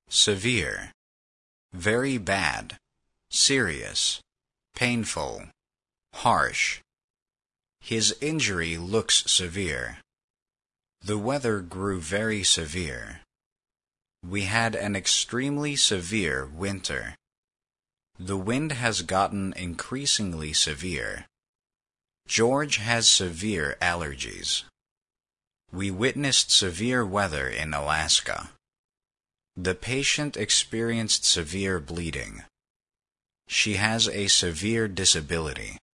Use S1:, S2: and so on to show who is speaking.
S1: severe, very bad, serious, painful, harsh. His injury looks severe. The weather grew very severe. We had an extremely severe winter. The wind has gotten increasingly severe. George has severe allergies. We witnessed severe weather in Alaska. The patient experienced severe bleeding. She has a severe disability.